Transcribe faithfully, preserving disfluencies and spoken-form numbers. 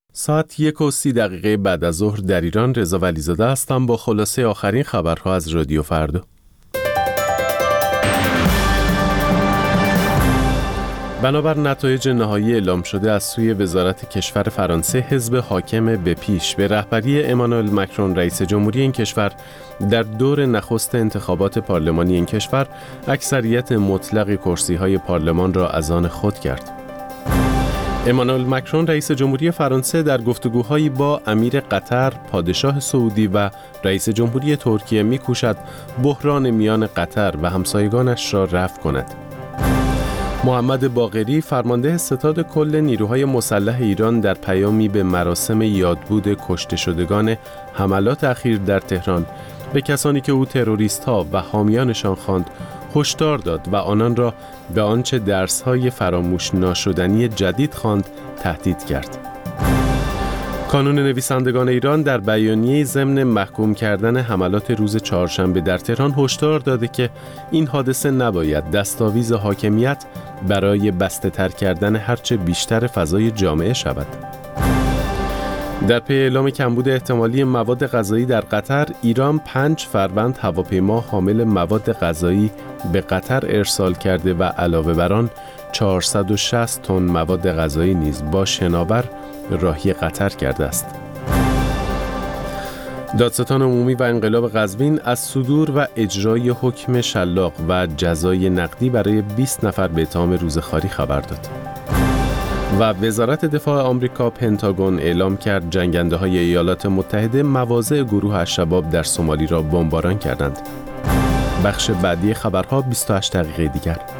ساعت یک و سی دقیقه بعد از ظهر در ایران. رضا ولیزاده هستم با خلاصه آخرین خبرها از رادیو فردا. بنابر نتایج نهایی اعلام شده از سوی وزارت کشور فرانسه، حزب حاکم به پیش به رهبری امانوئل مکرون رئیس جمهوری این کشور در دور نخست انتخابات پارلمانی این کشور اکثریت مطلق کرسی‌های پارلمان را از آن خود کرد. امانوئل مکرون رئیس جمهوری فرانسه در گفتگوهایی با امیر قطر، پادشاه سعودی و رئیس جمهوری ترکیه می‌کوشد بحران میان قطر و همسایگانش را رفع کند. محمد باقری، فرمانده ستاد کل نیروهای مسلح ایران، در پیامی به مراسم یادبود کشته شدگان حملات اخیر در تهران به کسانی که او تروریست‌ها و حامیانشان خواند هشدار داد و آنان را به آنچه درس‌های فراموش ناشدنی جدید خواند تهدید کرد. کانون نویسندگان ایران در بیانیه ضمن محکوم کردن حملات روز چهارشنبه در تهران هشدار داده که این حادثه نباید دستاویز حاکمیت برای بسته‌تر کردن هرچه بیشتر فضای جامعه شود. در پی اعلام کمبود احتمالی مواد غذایی در قطر، ایران پنج فروند هواپیما حامل مواد غذایی به قطر ارسال کرده و علاوه بر آن چهارصد و شصت تن مواد غذایی نیز با شناور راهی قطر کرده است. دادستان عمومی و انقلاب قزوین از صدور و اجرای حکم شلاق و جزای نقدی برای بیست نفر به اتهام روزخواری خبر داد. و وزارت دفاع آمریکا پنتاگون اعلام کرد جنگنده‌های ایالات متحده مواضع گروه الشباب در سومالی را بمباران کردند. بخش بعدی خبرها بیست و هشت دقیقه دیگر.